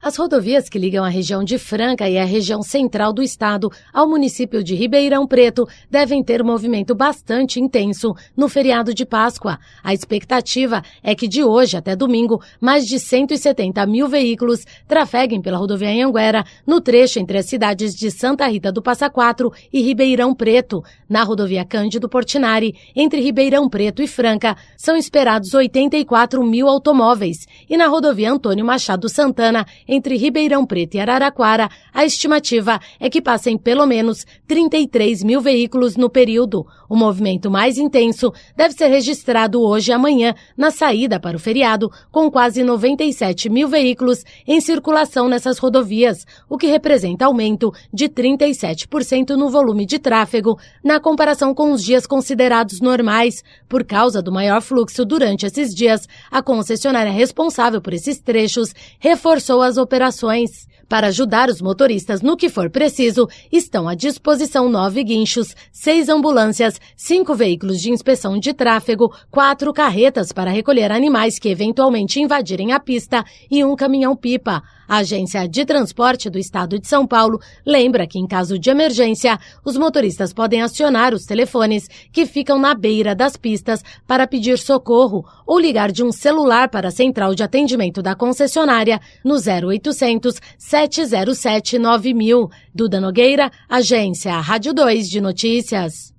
As rodovias que ligam a região de Franca e a região central do estado ao município de Ribeirão Preto devem ter movimento bastante intenso no feriado de Páscoa. A expectativa é que de hoje até domingo, mais de 170 mil veículos trafeguem pela rodovia Anhanguera no trecho entre as cidades de Santa Rita do Passa Quatro e Ribeirão Preto. Na rodovia Cândido Portinari, entre Ribeirão Preto e Franca, são esperados 84 mil automóveis. E na rodovia Antônio Machado Santana, entre Ribeirão Preto e Araraquara, a estimativa é que passem pelo menos 33 mil veículos no período. O movimento mais intenso deve ser registrado hoje e amanhã na saída para o feriado, com quase 97 mil veículos em circulação nessas rodovias, o que representa aumento de 37% no volume de tráfego na comparação com os dias considerados normais. Por causa do maior fluxo durante esses dias, a concessionária responsável por esses trechos reforçou as operações. Para ajudar os motoristas no que for preciso, estão à disposição 9 guinchos, 6 ambulâncias, 5 veículos de inspeção de tráfego, 4 carretas para recolher animais que eventualmente invadirem a pista e um caminhão-pipa. A Agência de Transporte do Estado de São Paulo lembra que, em caso de emergência, os motoristas podem acionar os telefones que ficam na beira das pistas para pedir socorro ou ligar de um celular para a central de atendimento da concessionária no 0800 707 9000. Duda Nogueira, Agência Rádio 2 de Notícias.